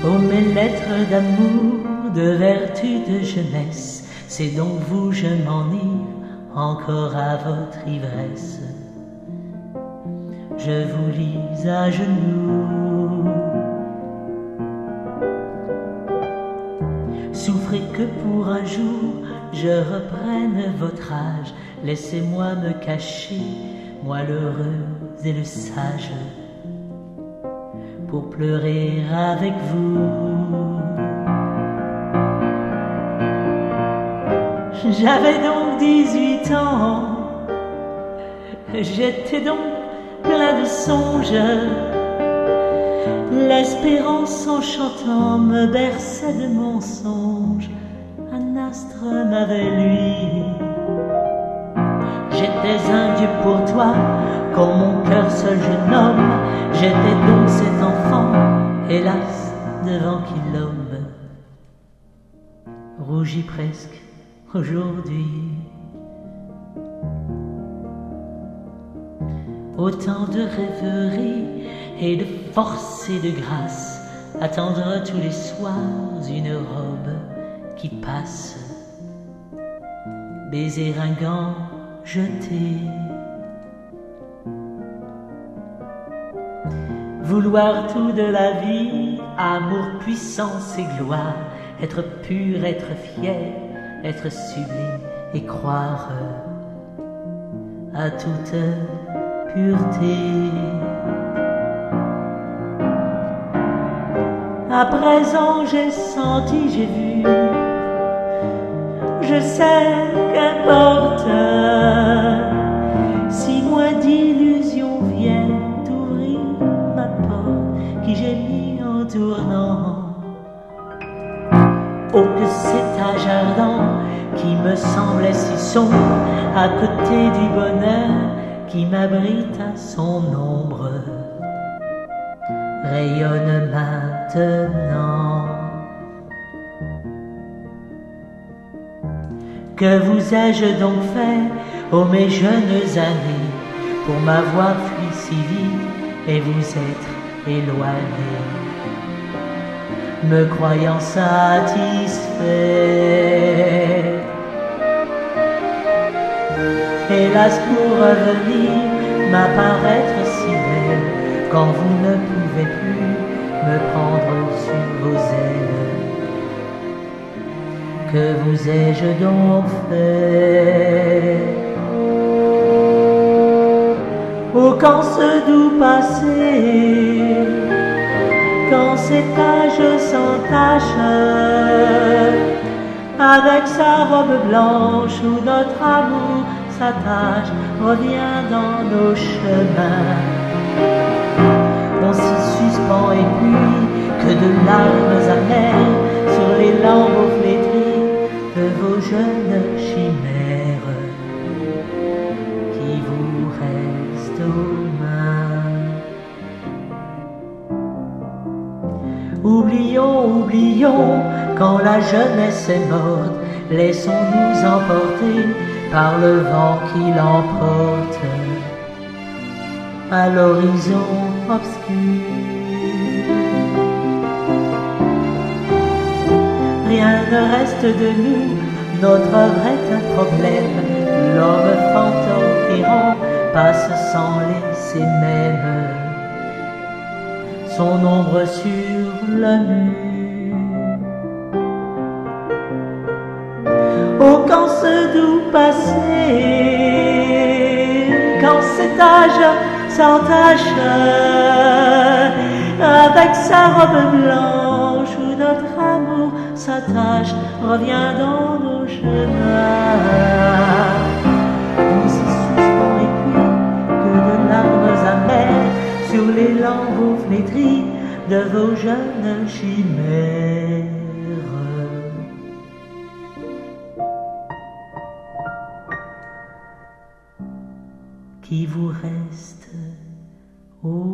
Oh mes lettres d'amour, de vertu, de jeunesse, c'est donc vous je m'enivre encore à votre ivresse. Je vous lis à genoux. Souffrez que pour un jour je reprenne votre âge. Laissez-moi me cacher, moi l'heureux et le sage, pour pleurer avec vous. J'avais donc 18 ans, j'étais donc plein de songes. L'espérance en chantant me berçait de mensonges. Un astre m'avait lui. J'étais un dieu pour toi, comme mon cœur seul je nomme. J'étais donc cet enfant, hélas, devant qui l'homme rougit presque aujourd'hui. Autant de rêveries et de force et de grâce, attendre tous les soirs une robe qui passe, baiser un gant jeté, vouloir tout de la vie, amour, puissance et gloire, être pur, être fier, être sublime et croire à toute pureté. À présent j'ai senti, j'ai vu, je sais qu'importe si moins d'illusions viennent ouvrir ma porte qui j'ai mis en tournant. Oh que cet âge ardent qui me semblait si sombre à côté du bonheur qui m'abrite à son ombre rayonne maintenant. Que vous ai-je donc fait, ô mes jeunes années, pour m'avoir fui si vite et vous être éloignés, me croyant satisfait? Hélas, pour revenir, m'apparaître si belle, quand vous ne pouvez plus me prendre sur vos ailes. Que vous ai-je donc fait? Oh, quand ce doux passé, quand cet âge sans tache, avec sa robe blanche où notre amour s'attache, revient dans nos chemins, on s'y suspend et puis que de larmes amères sur les lambeaux flétris de vos jeunes chimères qui vous restent aux mains. Oublions, oublions, quand la jeunesse est morte, laissons-nous emporter par le vent qui l'emporte à l'horizon obscur. Rien ne reste de nous, notre œuvre est un problème. L'homme fantôme errant passe sans laisser même son ombre sur le mur. Oh, quand ce doux passé, quand cet âge sans tache, avec sa robe blanche où notre amour s'attache, revient dans nos chemins. On s'y suspend et puis que de larmes amères sur les lambeaux flétris de vos jeunes chimères qui vous restent au